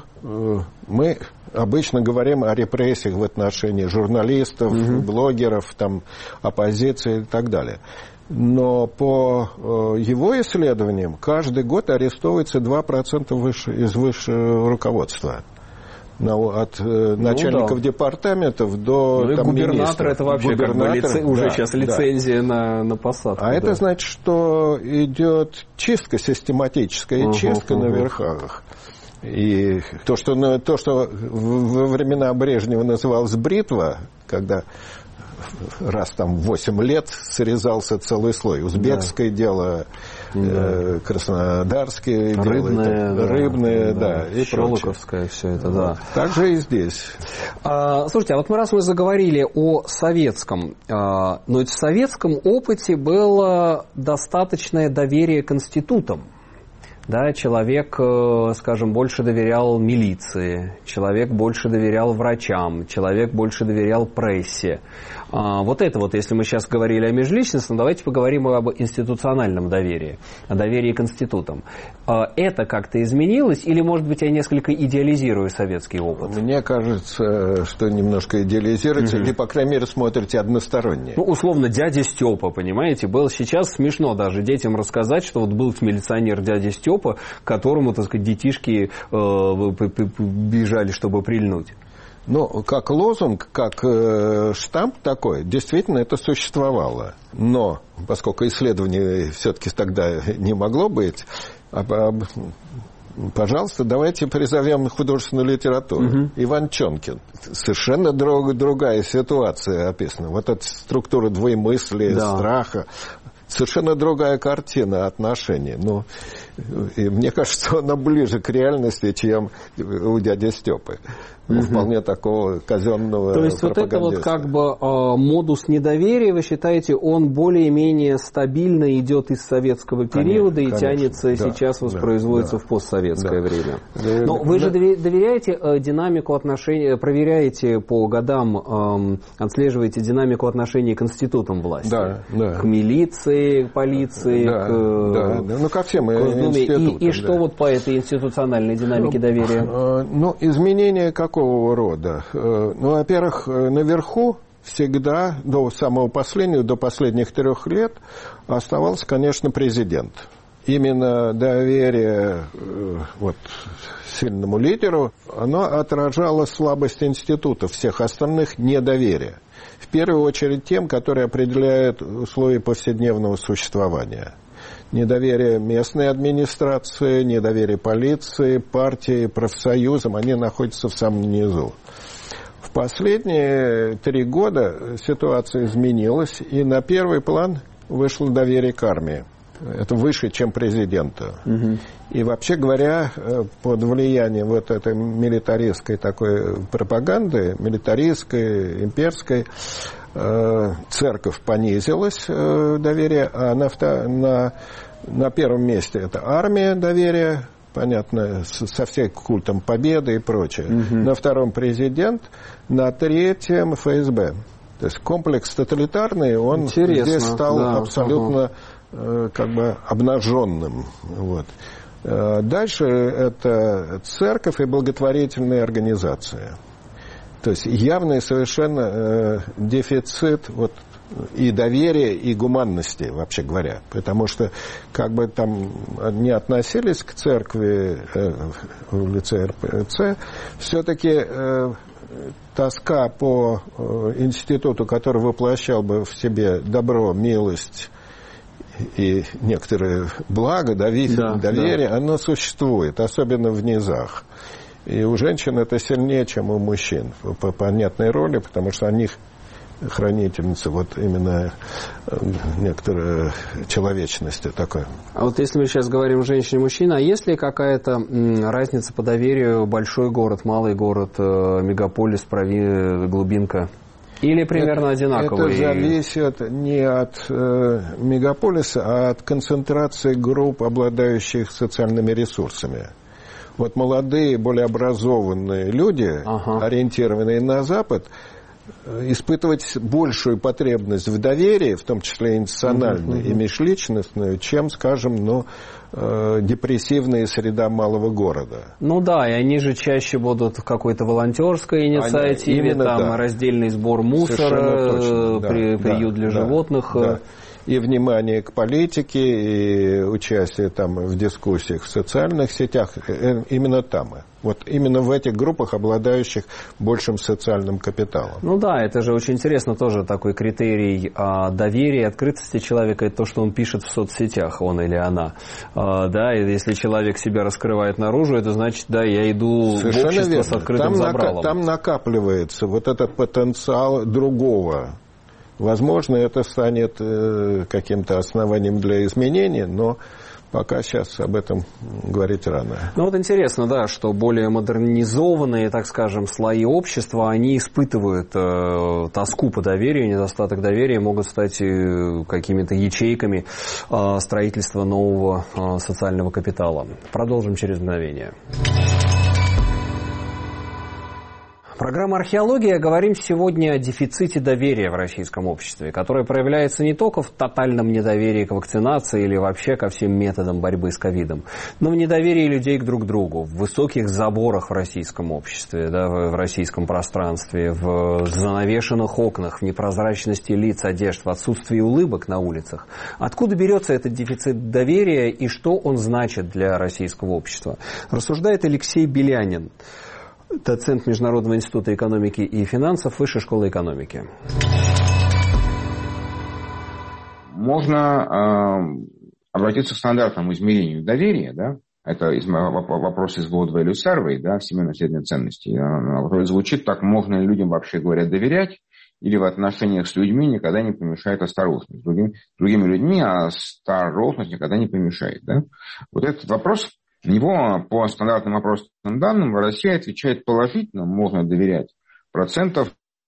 мы обычно говорим о репрессиях в отношении журналистов, угу. блогеров, там, оппозиции и так далее. Но по его исследованиям каждый год арестовывается два процента выше, из высшего руководства. От ну, начальников да. департаментов до ну, там, губернатор министров. Это вообще губернатор, как бы лице... уже да, сейчас лицензия да. на, на посадку. А да. это значит, что идет чистка систематическая, uh-huh, чистка uh-huh. на верхах. И то, что, то, что во времена Брежнева называлось бритва, когда раз там в восемь лет срезался целый слой. Узбекское да. дело, да. Э, краснодарское рыбное, дело, да, рыбное, да, да, и Щелоковское, все это, да. Так же и здесь. А, слушайте, а вот мы раз мы заговорили о советском, а, но ведь в советском опыте было достаточное доверие к институтам. Да, человек, скажем, больше доверял милиции, человек больше доверял врачам, человек больше доверял прессе. Вот это вот, если мы сейчас говорили о межличностном, давайте поговорим об институциональном доверии, о доверии к институтам. Это как-то изменилось или, может быть, я несколько идеализирую советский опыт? Мне кажется, что немножко идеализируете, угу. или, по крайней мере, смотрите односторонне. Ну, условно, дядя Степа, понимаете, был сейчас смешно даже детям рассказать, что вот был милиционер дядя Степа, к которому, так сказать, детишки э, бежали, чтобы прильнуть. Ну, как лозунг, как э, штамп такой, действительно это существовало. Но, поскольку исследований все-таки тогда не могло быть, об, об, пожалуйста, давайте призовем художественную литературу. Угу. Иван Чонкин. Совершенно друг, другая ситуация описана. Вот эта структура двоемыслия, да. страха. Совершенно другая картина отношений. Ну, и мне кажется, она ближе к реальности, чем у дяди Степы. Угу. Вполне такого казенного. То есть вот это вот как бы э, модус недоверия, вы считаете, он более-менее стабильно идет из советского периода, конечно, и тянется конечно. сейчас да, воспроизводится да, в постсоветское да. время. Но вы же доверяете э, динамику отношений, проверяете по годам, э, отслеживаете динамику отношений к институтам власти, да, да. к милиции, к полиции, да, к, да, да. Ну, ко всем институтам. И, и что да. вот по этой институциональной динамике доверия? Э, ну, изменения как Какого рода? Ну, во-первых, наверху всегда, до самого последнего, до последних трех лет, оставался, конечно, президент. Именно доверие вот, сильному лидеру, оно отражало слабость института, всех остальных недоверие. В первую очередь тем, которые определяют условия повседневного существования. Недоверие местной администрации, недоверие полиции, партии, профсоюзам, они находятся в самом низу. В последние три года ситуация изменилась, и на первый план вышло доверие к армии. Это выше, чем президента. Угу. И вообще говоря, под влиянием вот этой милитаристской такой пропаганды, милитаристской, имперской, церковь понизилась, доверие, а на, на, на первом месте это армия, доверие, понятно, со всей культом победы и прочее. Угу. На втором президент, на третьем эф эс бэ. То есть комплекс тоталитарный, он Интересно, здесь стал да, абсолютно угу. как бы обнаженным. Вот. Дальше это церковь и благотворительные организации. То есть явный совершенно э, дефицит вот, и доверия, и гуманности, вообще говоря. Потому что, как бы там не относились к церкви э, в лице эр пэ цэ, все-таки э, тоска по э, институту, который воплощал бы в себе добро, милость и некоторые блага, доверие, да, доверие да. оно существует, особенно в низах. И у женщин это сильнее, чем у мужчин, по понятной роли, потому что они хранительницы вот именно некоторой человечности такой. А вот если мы сейчас говорим женщина и мужчина, а есть ли какая-то разница по доверию большой город, малый город, мегаполис, прови... глубинка? Или примерно одинаковые? Это зависит не от э, мегаполиса, а от концентрации групп, обладающих социальными ресурсами. Вот молодые, более образованные люди, ага. ориентированные на Запад, испытывать большую потребность в доверии, в том числе институциональной uh-huh, uh-huh. и межличностную, чем, скажем, ну, э, депрессивная среда малого города. Ну да, и они же чаще будут в какой-то волонтерской инициативе, они, там да. раздельный сбор мусора, точно, да, при, приют да, для да, животных. Да. И внимание к политике, и участие там в дискуссиях в социальных сетях, именно там. Вот именно в этих группах, обладающих большим социальным капиталом. Ну да, это же очень интересно, тоже такой критерий а, доверия и открытости человека, это то, что он пишет в соцсетях, он или она. А, да, и если человек себя раскрывает наружу, это значит, да, я иду совершенно в общество верно. С открытым там забралом. Нака- там накапливается вот этот потенциал другого. Возможно, это станет э, каким-то основанием для изменений, но пока сейчас об этом говорить рано. Ну вот интересно, да, что более модернизованные, так скажем, слои общества, они испытывают э, тоску по доверию, недостаток доверия, могут стать э, какими-то ячейками э, строительства нового э, социального капитала. Продолжим через мгновение. Программа «Археология». Говорим сегодня о дефиците доверия в российском обществе, которое проявляется не только в тотальном недоверии к вакцинации или вообще ко всем методам борьбы с ковидом, но в недоверии людей к друг другу, в высоких заборах в российском обществе, да, в российском пространстве, в занавешенных окнах, в непрозрачности лиц, одежд, в отсутствии улыбок на улицах. Откуда берется этот дефицит доверия и что он значит для российского общества? Рассуждает Алексей Белянин, доцент Международного института экономики и финансов Высшей школы экономики. Можно э, обратиться к стандартному измерению доверия, да? Это вопрос из World Value Survey, да, всемирной средней ценности. Который звучит так: можно ли людям, вообще говоря, доверять, или в отношениях с людьми никогда не помешает осторожность. С другими, другими людьми осторожность никогда не помешает. Да? Вот этот вопрос. На него по стандартным опросным данным Россия отвечает положительно, можно доверять, процентов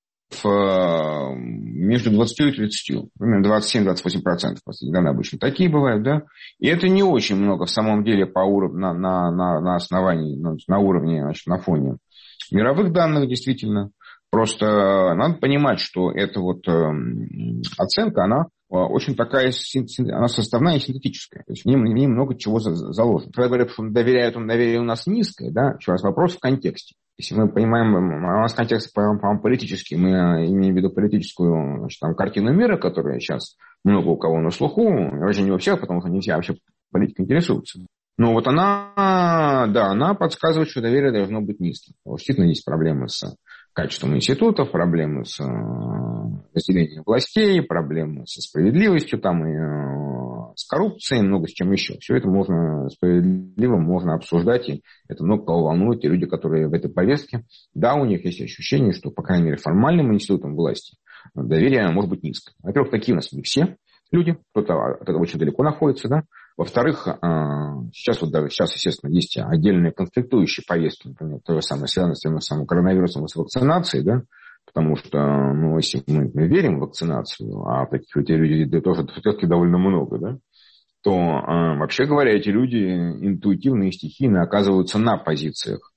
между двадцатью и тридцатью, примерно двадцать семь - двадцать восемь процентов последние данные обычно такие бывают, да, и это не очень много в самом деле по уровню, на, на, на, на основании, на уровне, значит, на фоне мировых данных действительно. Просто надо понимать, что эта вот э, оценка, она очень такая, она составная и синтетическая. То есть в ней, в ней много чего заложено. Когда говорят, что доверяют, он доверие у нас низкое, да, еще раз вопрос в контексте. Если мы понимаем, у нас контекст, по-моему, политический, мы имеем в виду политическую, значит, там, картину мира, которая сейчас много у кого на слуху, вообще не у всех, потому что не все вообще политикой интересуются. Но вот она, да, она подсказывает, что доверие должно быть низким. Действительно, есть проблемы с качеством институтов, проблемы с разделением властей, проблемы со справедливостью, там, и с коррупцией, много с чем еще. Все это можно справедливо, можно обсуждать, и это много кого волнует, и люди, которые в этой повестке, да, у них есть ощущение, что, по крайней мере, формальным институтам власти доверие может быть низкое. Во-первых, такие у нас не все люди, кто-то от этого очень далеко находится, да. Во-вторых, сейчас, вот, да, сейчас, естественно, есть отдельные конфликтующие повестки, например, то же самое, связанное с тем самым коронавирусом и с вакцинацией, да, потому что, ну, если мы верим в вакцинацию, а таких людей тоже все-таки довольно много, да, то, вообще говоря, эти люди интуитивно и стихийно оказываются на позициях,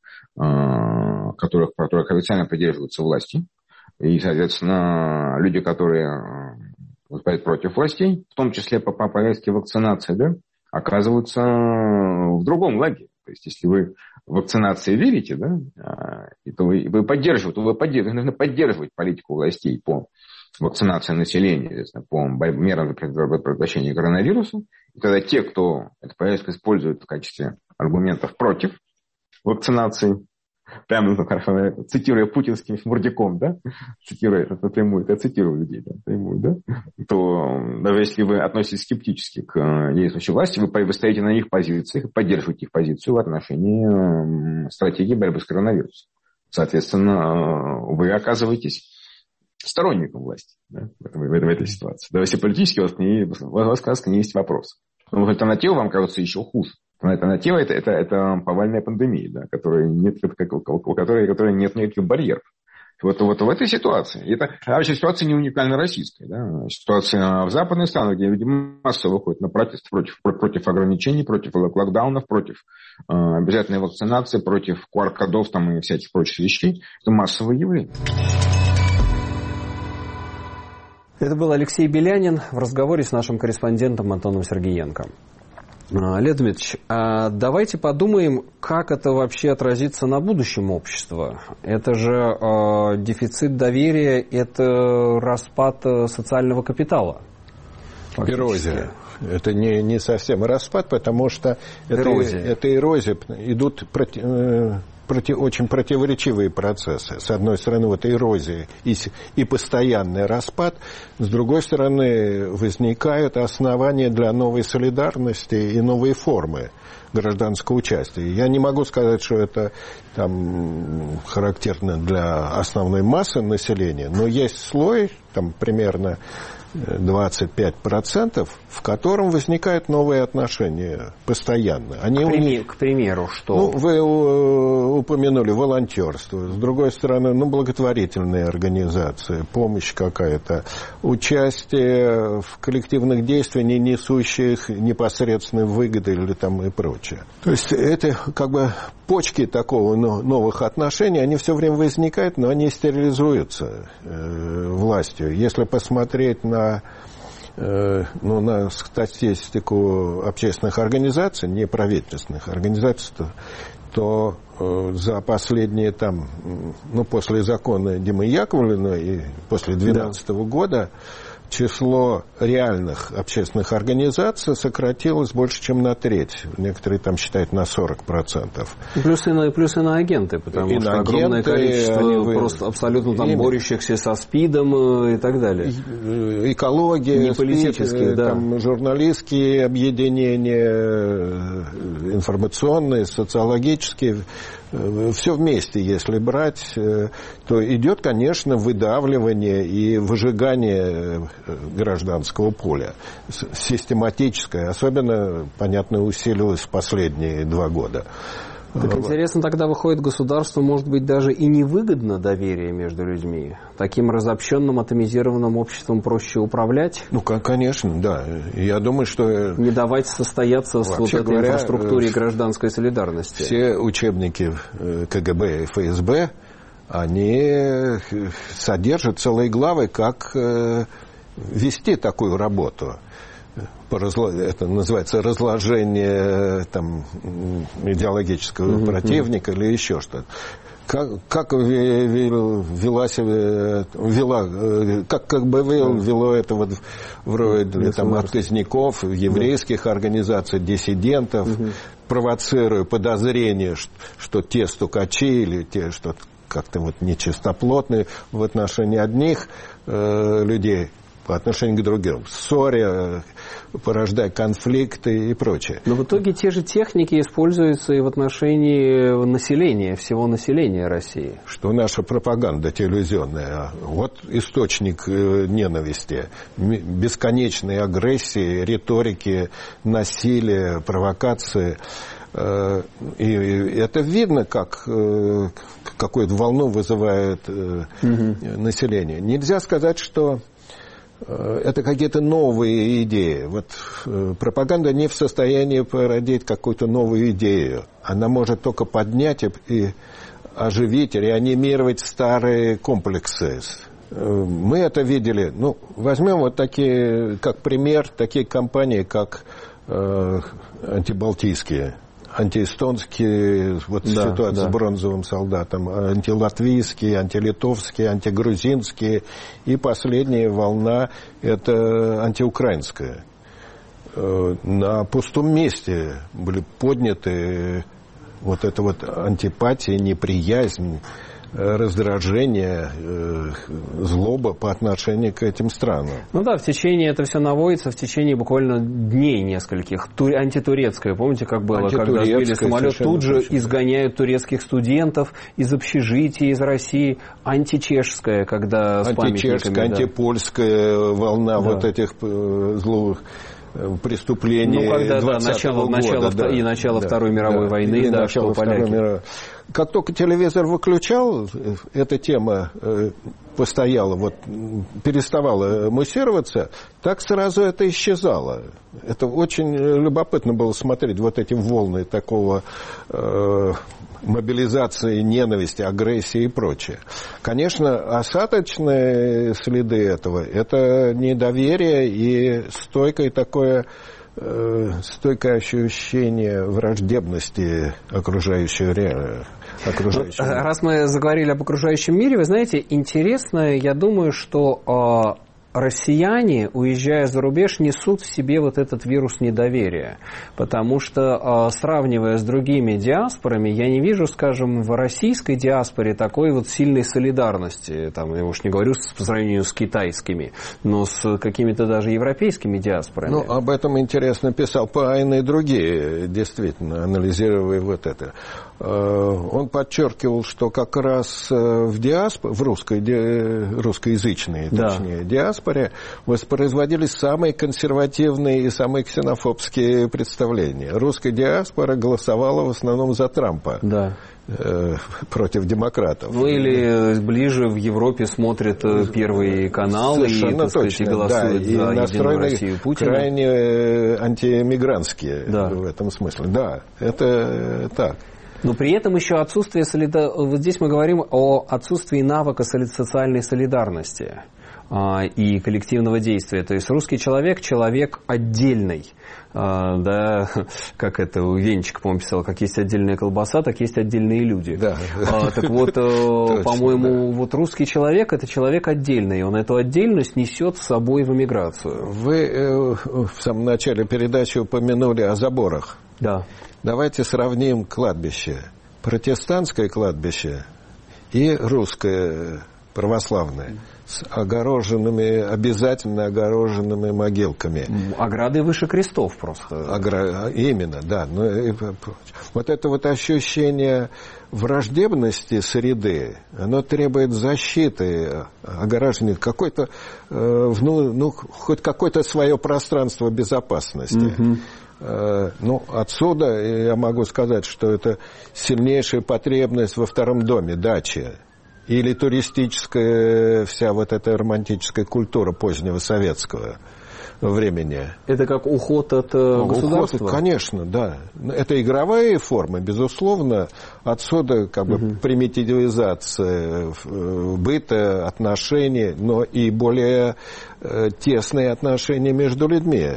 которых, которых официально придерживаются власти, и, соответственно, люди, которые выступают против властей, в том числе по, по повестке вакцинации, да, оказываются в другом лагере. То есть, если вы в вакцинации верите, да, то вы, вы поддерживаете, то вы поддерживаете, нужно поддерживать политику властей по вакцинации населения, по мерам предотвращения коронавируса. И тогда те, кто эту повестку использует в качестве аргументов против вакцинации, прямо, ну, хорошо, цитируя путинским шмурдяком, да, цитируя это напрямую, я цитирую людей, да, напрямую, да, то даже если вы относитесь скептически к действующей власти, вы, вы стоите на их позициях и поддерживаете их позицию в отношении стратегии борьбы с коронавирусом. Соответственно, вы оказываетесь сторонником власти, да, в, этом, в, этом, в этой ситуации. Да, если политически у вас к ней, у вас, у вас к ней есть вопрос. Но альтернатива вам кажется еще хуже. Альтернатива это, это, это повальная пандемия, да, которая нет, у которой, которой нет никаких барьеров. Вот, вот в этой ситуации. И это вообще ситуация не уникально российская. Да? Ситуация в западных странах, где люди массово выходят на протест против, против ограничений, против локдаунов, против э, обязательной вакцинации, против ку ар-кодов там, и всяких прочих вещей. Это массовое явление. Это был Алексей Белянин в разговоре с нашим корреспондентом Антоном Сергеенко. Леонид Дмитриевич, а давайте подумаем, как это вообще отразится на будущем общества. Это же э, дефицит доверия, это распад социального капитала. Фактически. Эрозия. Это не, не совсем распад, потому что эрозия. Это, это эрозия. Идут проти, э, проти, очень противоречивые процессы. С одной стороны, вот эрозия и, и постоянный распад. С другой стороны, возникают основания для новой солидарности и новой формы гражданского участия. Я не могу сказать, что это там, характерно для основной массы населения, но есть слой, там примерно двадцать пять процентов, в котором возникают новые отношения постоянно. Они к, у них... к примеру, что? Ну, вы упомянули волонтерство. С другой стороны, ну, благотворительные организации, помощь какая-то, участие в коллективных действиях, не несущих непосредственной выгоды или там и прочее. То есть это как бы почки такого новых отношений, они все время возникают, но они стерилизуются э, властью. Если посмотреть на, э, ну, на статистику общественных организаций, неправительственных организаций, то, то э, за последние там, ну, после закона Димы Яковлевна и после две тысячи двенадцатого да. года число реальных общественных организаций сократилось больше, чем на треть. Некоторые там считают на сорок процентов. Плюс и на, плюс и на агенты, потому и что огромное агенты, количество вы, просто абсолютно там борющихся со СПИДом и так далее. Экология, не политические, СПИД, да. Там, журналистские объединения, информационные, социологические. Все вместе, если брать, то идет, конечно, выдавливание и выжигание гражданского поля. Систематическое. Особенно, понятно, усилилось в последние два года. Так интересно, тогда выходит, государству может быть даже и невыгодно доверие между людьми. Таким разобщенным, атомизированным обществом проще управлять? Ну, конечно, да. Я думаю, что... Не давать состояться с вот этой говоря, инфраструктуре гражданской солидарности. Все учебники ка гэ бэ и эф эс бэ, они содержат целые главы, как вести такую работу. Это называется разложение там, идеологического mm-hmm. противника или еще что-то. Как, как вела себя, вела, как, как бы вело это вот вроде там, отказников, еврейских организаций, диссидентов, mm-hmm. провоцируя подозрение, что, что те стукачи или те, что как-то вот нечистоплотные в отношении одних э, людей, по отношению к другим, ссоре, порождая конфликты и прочее. Но в итоге те же техники используются и в отношении населения, всего населения России. Что наша пропаганда телевизионная, вот источник ненависти, бесконечной агрессии, риторики, насилия, провокации. И это видно, как какую-то волну вызывает угу. население. Нельзя сказать, что это какие-то новые идеи. Вот э, пропаганда не в состоянии породить какую-то новую идею. Она может только поднять и, и оживить, реанимировать старые комплексы. Э, мы это видели. Ну, возьмем вот такие, как пример, такие компании, как э, антибалтийские, антиэстонские, вот да, ситуация да. с бронзовым солдатом, антилатвийские, антилитовские, антигрузинские, и последняя волна – это антиукраинская. На пустом месте были подняты вот эта вот антипатия, неприязнь, раздражение, злоба по отношению к этим странам. Ну да, в течение, это все наводится в течение буквально дней нескольких. Ту, антитурецкое, помните, как было, когда сбили самолет, тут же точно. Изгоняют турецких студентов из общежитий, из России. Античешская, когда с памятниками. Античешская, антипольская волна да. вот этих злых преступлений. Ну, когда да, начало, года, начало, да, и начало да, Второй мировой да, войны, да, начало что поляки. Второй мировой. как только телевизор выключал, эта тема постояла, вот, переставала муссироваться, так сразу это исчезало. Это очень любопытно было смотреть, вот эти волны такого э, мобилизации, ненависти, агрессии и прочее. Конечно, осадочные следы этого – это недоверие и стойкое такое, э, стойкое ощущение враждебности окружающего реальности. Раз мы заговорили об окружающем мире, вы знаете, интересно, я думаю, что э, россияне, уезжая за рубеж, несут в себе вот этот вирус недоверия. Потому что, э, сравнивая с другими диаспорами, я не вижу, скажем, в российской диаспоре такой вот сильной солидарности. Там, я уж не говорю по сравнению с китайскими, но с какими-то даже европейскими диаспорами. Ну, об этом интересно писал Паин и другие, действительно, анализируя вот это. Он подчеркивал, что как раз в диаспоре, в русской, русскоязычной, точнее, да. диаспоре воспроизводились самые консервативные и самые ксенофобские представления. Русская диаспора голосовала в основном за Трампа. Да. Против демократов. Ну или ближе в Европе смотрят Первый канал. Совершенно и, так сказать, точно. И голосуют да, за и Единую Россию Путина. Крайне антиэмигрантские да. в этом смысле. Да, это так. Но при этом еще отсутствие солида... Вот здесь мы говорим о отсутствии навыка социальной солидарности а, и коллективного действия. То есть русский человек – человек отдельный. А, да, как это у Венчика, по-моему, писал, как есть отдельная колбаса, так есть отдельные люди. Да. А, так вот, Точно, по-моему, да. вот русский человек – это человек отдельный. Он эту отдельность несет с собой в эмиграцию. Вы э, в самом начале передачи упомянули о заборах. Да. Давайте сравним кладбище. Протестантское кладбище и русское православное с огороженными, обязательно огороженными могилками. Ограды выше крестов просто. Огра... Именно, да. Но... Вот это вот ощущение враждебности среды, оно требует защиты, огораживания, какой-то, э, ну, ну, хоть какое-то свое пространство безопасности. Mm-hmm. Ну, отсюда я могу сказать, что это сильнейшая потребность во втором доме, даче. Или туристическая вся вот эта романтическая культура позднего советского времени. Это как уход от ну, государства? Уход, конечно, да. Это игровая форма, безусловно. Отсюда как бы угу. примитивизация быта, отношений, но и более тесные отношения между людьми.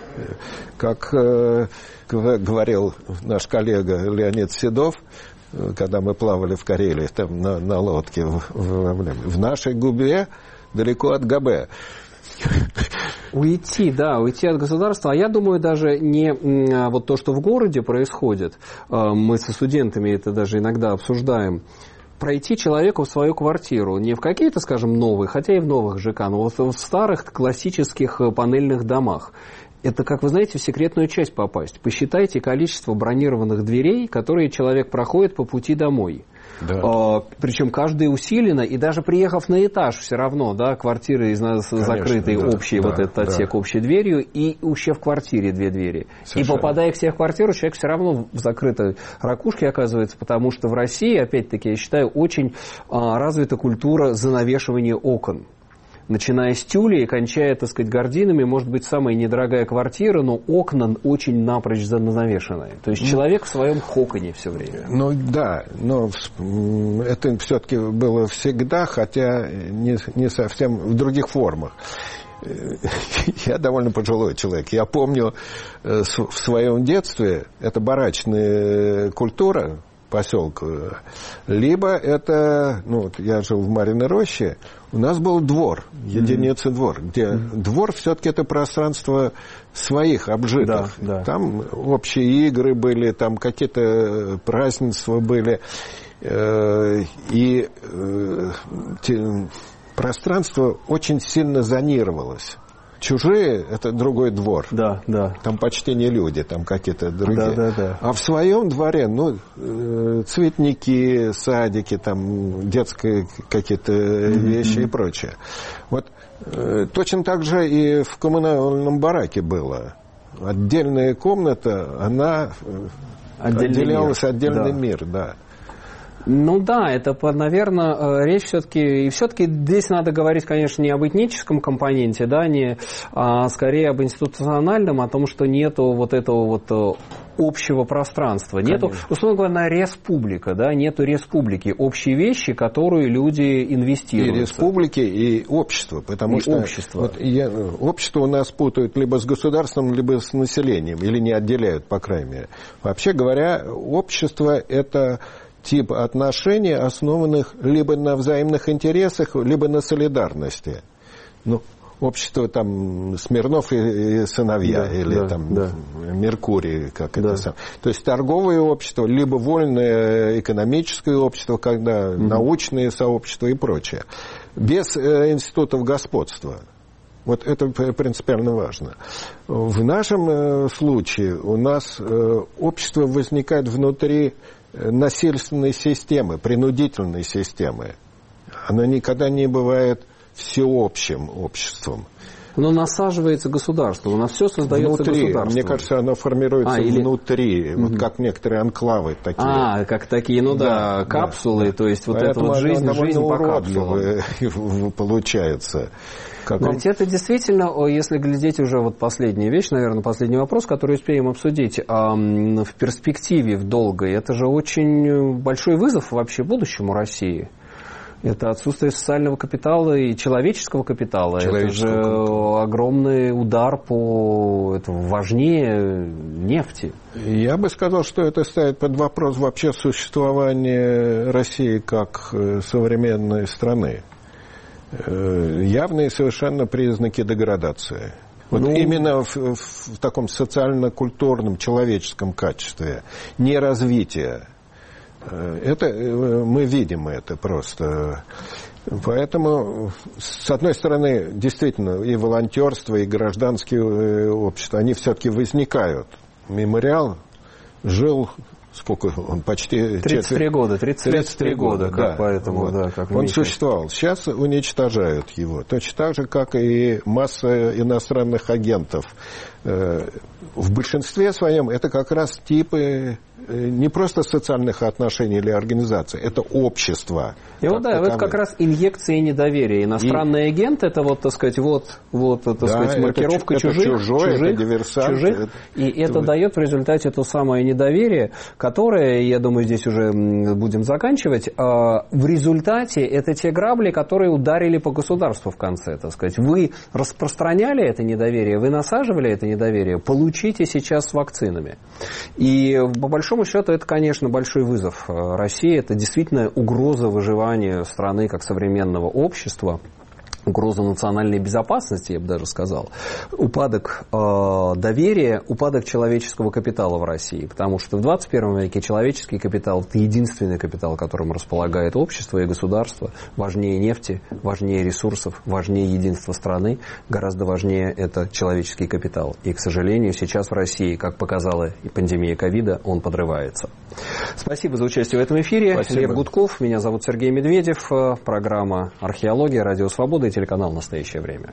Как э, говорил наш коллега Леонид Седов, когда мы плавали в Карелии там, на, на лодке, в, в, в нашей губе далеко от ГБ. Уйти, да, уйти от государства. А я думаю, даже не вот то, что в городе происходит, мы со студентами это даже иногда обсуждаем, пройти человеку в свою квартиру, не в какие-то, скажем, новые, хотя и в новых ЖК, но вот в старых классических панельных домах. Это, как вы знаете, в секретную часть попасть. Посчитайте количество бронированных дверей, которые человек проходит по пути домой. Да. А, причем каждая усилена, и даже приехав на этаж, все равно, да, квартира из нас закрытой, да, общей, да, вот этот отсек да. общей дверью, и еще в квартире две двери. Совершенно. И попадая к себе в квартиру, человек все равно в закрытой ракушке оказывается, потому что в России, опять-таки, я считаю, очень а, развита культура занавешивания окон. Начиная с тюля и кончая, так сказать, гардинами, может быть, самая недорогая квартира, но окна очень напрочь занавешенные. То есть человек в своем коконе все время. Ну да, но это все-таки было всегда, хотя не, не совсем в других формах. Я довольно пожилой человек. Я помню в своем детстве, это барачная культура, поселку, либо это, ну, я жил в Марьиной роще, у нас был двор, единица mm-hmm. двор, где mm-hmm. двор все-таки это пространство своих обжитых. Да, да. Там общие игры были, там какие-то празднества были, и пространство очень сильно зонировалось. Чужие – это другой двор. Да, да. Там почти не люди, там какие-то другие. Да, да, да. А в своем дворе, ну, цветники, садики, там, детские какие-то mm-hmm. вещи и прочее. Вот точно так же и в коммунальном бараке было. Отдельная комната, она Отдельный отделялась мир. отдельный да. мир, да. Ну да, это, наверное, речь все-таки... И все-таки здесь надо говорить, конечно, не об этническом компоненте, да, не, а скорее об институциональном, о том, что нету вот этого вот общего пространства. Нету, условно говоря, республика, да, нету республики, общие вещи, которые люди инвестируют. И республики, и общество, потому и что общество. Вот я, общество у нас путают либо с государством, либо с населением, или не отделяют, по крайней мере. Вообще говоря, общество – это тип отношений, основанных либо на взаимных интересах, либо на солидарности. Ну, общество там Смирнов и, и сыновья, да, или да, там да. Меркурий, как да. это сам. То есть торговое общество, либо вольное экономическое общество, когда угу. научные сообщества и прочее. Без э, институтов господства. Вот это принципиально важно. В нашем э, случае у нас э, общество возникает внутри насильственной системы, принудительной системы. Она никогда не бывает всеобщим обществом. Но насаживается государство, у нас все создается внутри, государством. Мне кажется, оно формируется а, или... внутри, угу. вот как некоторые анклавы такие. А, как такие, ну да, да капсулы, да. То есть вот это вот жизнь, жизнь по капсулам. Получается. Как Но ведь это действительно, если глядеть уже вот последняя вещь, наверное, последний вопрос, который успеем обсудить, а в перспективе, в долгой, это же очень большой вызов вообще будущему России. Это отсутствие социального капитала и человеческого капитала. Человеческого это же капитала. Огромный удар по это важнее нефти. Я бы сказал, что это ставит под вопрос вообще существование России как современной страны. Явные совершенно признаки деградации. Вот ну, именно в, в таком социально-культурном, человеческом качестве, неразвития. Это, мы видим это просто. Поэтому, с одной стороны, действительно, и волонтерство, и гражданские общества, они все-таки возникают. Мемориал жил... Сколько он? Почти... тридцать три года. тридцать три года, да. Поэтому, вот. да, как он Михаил. Существовал. Сейчас уничтожают его. Точно так же, как и масса иностранных агентов. В большинстве своем это как раз типы не просто социальных отношений или организаций, это общество. И вот, да, это как раз инъекция недоверия. Иностранный и... агент, это вот, так сказать, вот, вот так да, сказать, маркировка это, чужих, это чужой, чужих, это диверсант. Чужих, это... И это, это дает в результате то самое недоверие, которое, я думаю, здесь уже будем заканчивать, в результате это те грабли, которые ударили по государству в конце, так сказать. Вы распространяли это недоверие, вы насаживали это недоверие, получите сейчас с вакцинами. И по большому счету это, конечно, большой вызов России. Это действительно угроза выживания страны как современного общества. Угроза национальной безопасности, я бы даже сказал, упадок э, доверия, упадок человеческого капитала в России. Потому что в двадцать первом веке человеческий капитал – это единственный капитал, которым располагает общество и государство. Важнее нефти, важнее ресурсов, важнее единства страны, гораздо важнее это человеческий капитал. И, к сожалению, сейчас в России, как показала и пандемия ковида, он подрывается. Спасибо за участие в этом эфире. Спасибо. Лев Гудков, меня зовут Сергей Медведев. Программа «Археология», Радио Свобода и телеканал «Настоящее время».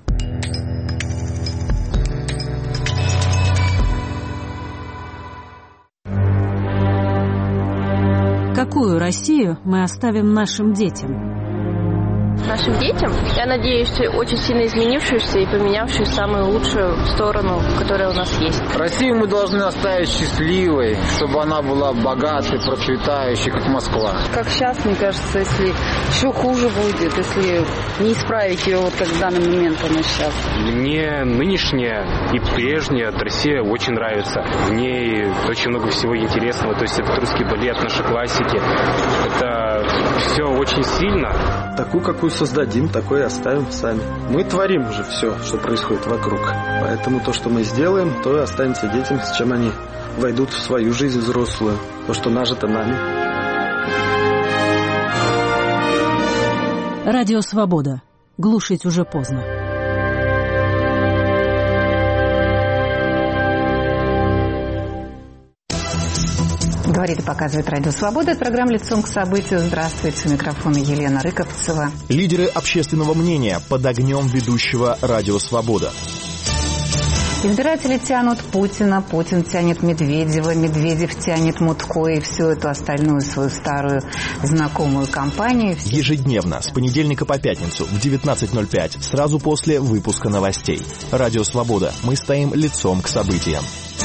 Какую Россию мы оставим нашим детям? Нашим детям, я надеюсь, очень сильно изменившуюся и поменявшую самую лучшую сторону, которая у нас есть. Россию мы должны оставить счастливой, чтобы она была богатой, процветающей, как Москва. Как сейчас, мне кажется, если еще хуже будет, если не исправить ее, вот как в данный момент она сейчас. Мне нынешняя и прежняя Россия очень нравится. В ней очень много всего интересного. То есть это русский балет, наши классики. Это все очень сильно. Такую, какую создадим, такой и оставим сами. Мы творим уже все, что происходит вокруг. Поэтому то, что мы сделаем, то и останется детям, с чем они войдут в свою жизнь взрослую. То, что нажито нами. Радио «Свобода». Глушить уже поздно. Говорит и показывает Радио Свобода. Это программа «Лицом к событию». Здравствуйте. У микрофона Елена Рыковцева. Лидеры общественного мнения под огнем ведущего Радио Свобода. Избиратели тянут Путина, Путин тянет Медведева, Медведев тянет Мутко и всю эту остальную свою старую знакомую компанию. Ежедневно, с понедельника по пятницу в девятнадцать ноль пять, сразу после выпуска новостей. Радио «Свобода». Мы стоим лицом к событиям.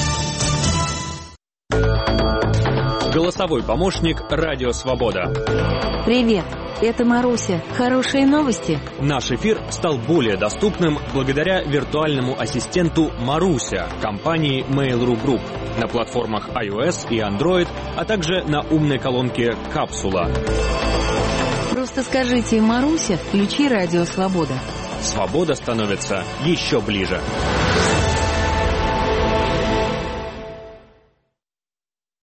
Голосовой помощник «Радио Свобода». Привет, это Маруся. Хорошие новости? Наш эфир стал более доступным благодаря виртуальному ассистенту Маруся компании Mail.ru Group на платформах iOS и Android, а также на умной колонке «Капсула». Просто скажите «Маруся, включи «Радио Свобода». Свобода становится еще ближе.